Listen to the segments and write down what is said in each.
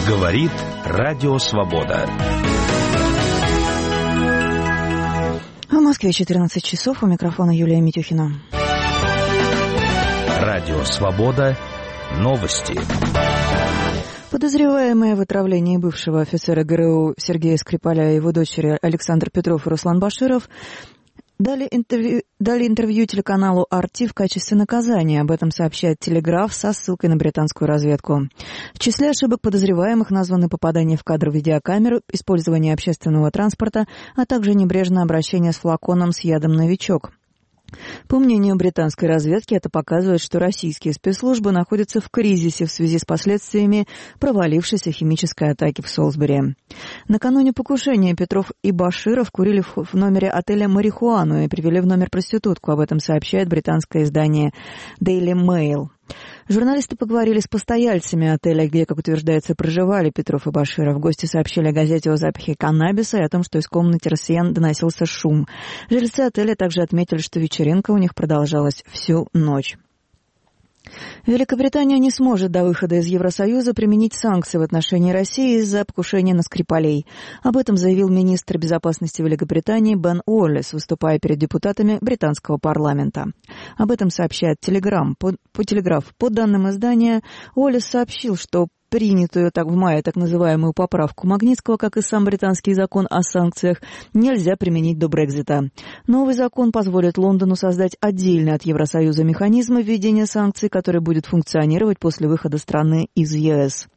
Говорит Радио Свобода. В Москве 14 часов. У микрофона Юлия Митюхина. Радио Свобода. Новости. Подозреваемые в отравлении бывшего офицера ГРУ Сергея Скрипаля и его дочери Александр Петров и Руслан Баширов дали интервью телеканалу «Арти» в качестве наказания. Об этом сообщает «Телеграф» со ссылкой на британскую разведку. В числе ошибок подозреваемых названы попадание в кадр видеокамеры, использование общественного транспорта, а также небрежное обращение с флаконом с ядом «Новичок». По мнению британской разведки, это показывает, что российские спецслужбы находятся в кризисе в связи с последствиями провалившейся химической атаки в Солсбери. Накануне покушения Петров и Баширов курили в номере отеля марихуану и привели в номер проститутку. Об этом сообщает британское издание Daily Mail. Журналисты поговорили с постояльцами отеля, где, как утверждается, проживали Петров и Баширов. Гости сообщили о газете о запахе каннабиса и о том, что из комнаты россиян доносился шум. Жильцы отеля также отметили, что вечеринка у них продолжалась всю ночь. Великобритания не сможет до выхода из Евросоюза применить санкции в отношении России из-за покушения на Скрипалей. Об этом заявил министр безопасности Великобритании Бен Уоллес, выступая перед депутатами британского парламента. Об этом сообщает Телеграф. По данным издания, Уоллес сообщил, что принятую в мае так называемую поправку Магнитского, как и сам британский закон о санкциях, нельзя применить до Брексита. Новый закон позволит Лондону создать отдельный от Евросоюза механизм введения санкций, который будет функционировать после выхода страны из ЕС.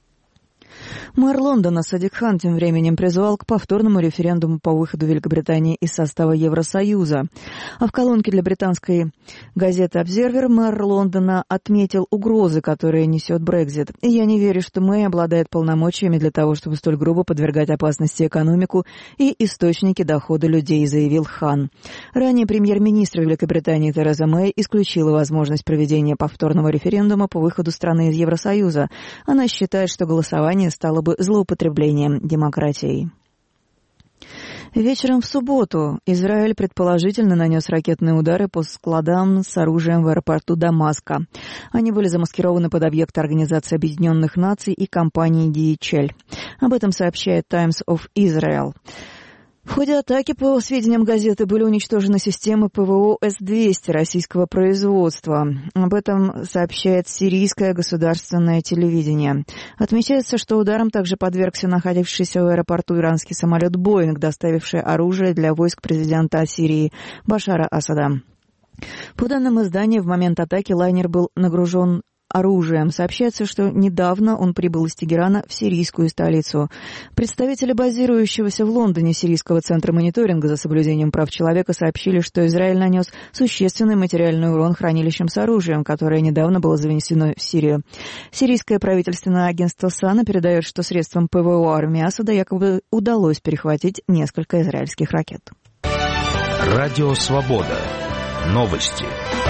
Мэр Лондона Садик Хан тем временем призвал к повторному референдуму по выходу Великобритании из состава Евросоюза. А в колонке для британской газеты «Обзервер» мэр Лондона отметил угрозы, которые несет Брексит. «И я не верю, что Мэй обладает полномочиями для того, чтобы столь грубо подвергать опасности экономику и источники дохода людей», заявил Хан. Ранее премьер-министр Великобритании Тереза Мэй исключила возможность проведения повторного референдума по выходу страны из Евросоюза. Она считает, что голосование стало бы злоупотреблением демократией. Вечером в субботу Израиль предположительно нанес ракетные удары по складам с оружием в аэропорту Дамаска. Они были замаскированы под объекты Организации Объединенных Наций и компании DHL. Об этом сообщает Times of Israel. В ходе атаки, по сведениям газеты, были уничтожены системы ПВО С-200 российского производства. Об этом сообщает сирийское государственное телевидение. Отмечается, что ударом также подвергся находившийся в аэропорту иранский самолет «Боинг», доставивший оружие для войск президента Сирии Башара Асада. По данным издания, в момент атаки лайнер был нагружен оружием. Сообщается, что недавно он прибыл из Тегерана в сирийскую столицу. Представители базирующегося в Лондоне Сирийского центра мониторинга за соблюдением прав человека сообщили, что Израиль нанес существенный материальный урон хранилищам с оружием, которое недавно было занесено в Сирию. Сирийское правительственное агентство САНА передает, что средством ПВО армии Асада якобы удалось перехватить несколько израильских ракет. Радио Свобода. Новости.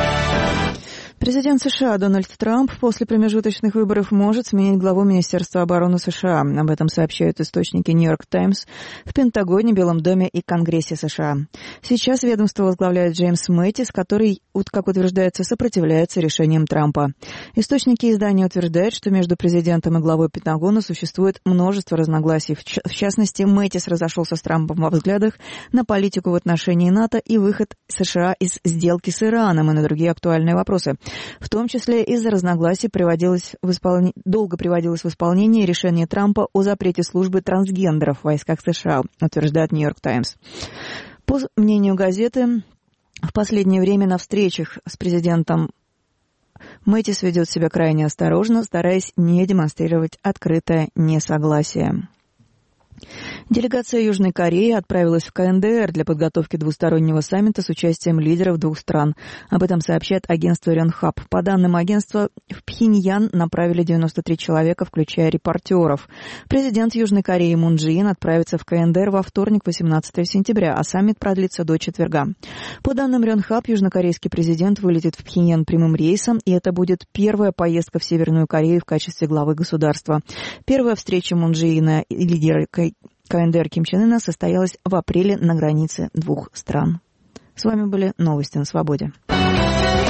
Президент США Дональд Трамп после промежуточных выборов может сменить главу Министерства обороны США. Об этом сообщают источники «Нью-Йорк Таймс» в Пентагоне, Белом доме и Конгрессе США. Сейчас ведомство возглавляет Джеймс Мэттис, который, как утверждается, сопротивляется решениям Трампа. Источники издания утверждают, что между президентом и главой Пентагона существует множество разногласий. В частности, Мэттис разошелся с Трампом во взглядах на политику в отношении НАТО и выход США из сделки с Ираном и на другие актуальные вопросы. В том числе из-за разногласий долго приводилось в исполнение решение Трампа о запрете службы трансгендеров в войсках США, утверждает «Нью-Йорк Таймс». По мнению газеты, в последнее время на встречах с президентом Мэттис ведет себя крайне осторожно, стараясь не демонстрировать открытое несогласие. Делегация Южной Кореи отправилась в КНДР для подготовки двустороннего саммита с участием лидеров двух стран. Об этом сообщает агентство Рёнхап. По данным агентства, в Пхеньян направили 93 человека, включая репортеров. Президент Южной Кореи Мун Чжэ Ин отправится в КНДР во вторник, 18 сентября, а саммит продлится до четверга. По данным Рёнхап, южнокорейский президент вылетит в Пхеньян прямым рейсом, и это будет первая поездка в Северную Корею в качестве главы государства. Первая встреча Мун Чжэ Ина и лидера КНДР Ким Чен Ына состоялась в апреле на границе двух стран. С вами были новости на Свободе.